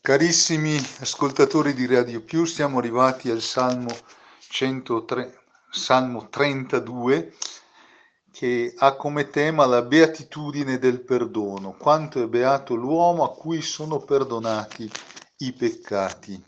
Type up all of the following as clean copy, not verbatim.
Carissimi ascoltatori di Radio Più, siamo arrivati al Salmo 32, che ha come tema la beatitudine del perdono. Quanto è beato l'uomo a cui sono perdonati i peccati.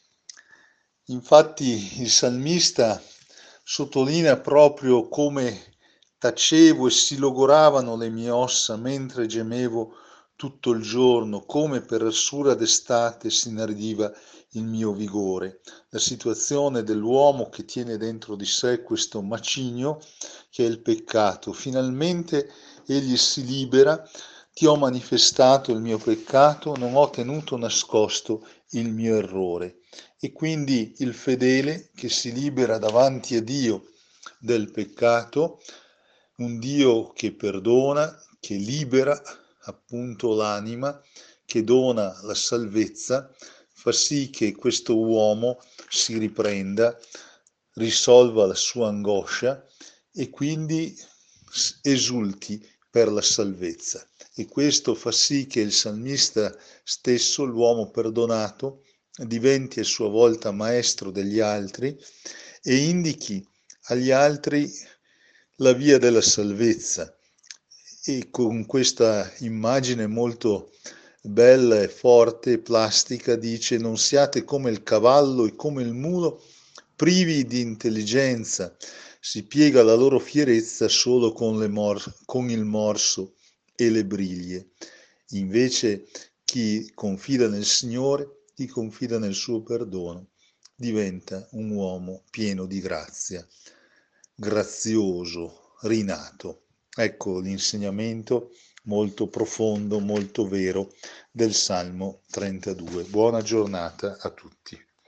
Infatti il salmista sottolinea proprio come tacevo e si logoravano le mie ossa mentre gemevo tutto il giorno, come per sura d'estate si inardiva il mio vigore. La situazione dell'uomo che tiene dentro di sé questo macigno che è il peccato. Finalmente egli si libera. Ti ho manifestato il mio peccato, non ho tenuto nascosto il mio errore. E quindi il fedele che si libera davanti a Dio del peccato, un Dio che perdona, che libera appunto l'anima, che dona la salvezza, fa sì che questo uomo si riprenda, risolva la sua angoscia e quindi esulti per la salvezza. E questo fa sì che il salmista stesso, l'uomo perdonato, diventi a sua volta maestro degli altri e indichi agli altri la via della salvezza. E con questa immagine molto bella e forte e plastica dice: non siate come il cavallo e come il mulo privi di intelligenza, si piega la loro fierezza solo con il morso e le briglie. Invece chi confida nel Signore, chi confida nel suo perdono, diventa un uomo pieno di grazia, grazioso, rinato. Ecco l'insegnamento molto profondo, molto vero del Salmo 32. Buona giornata a tutti.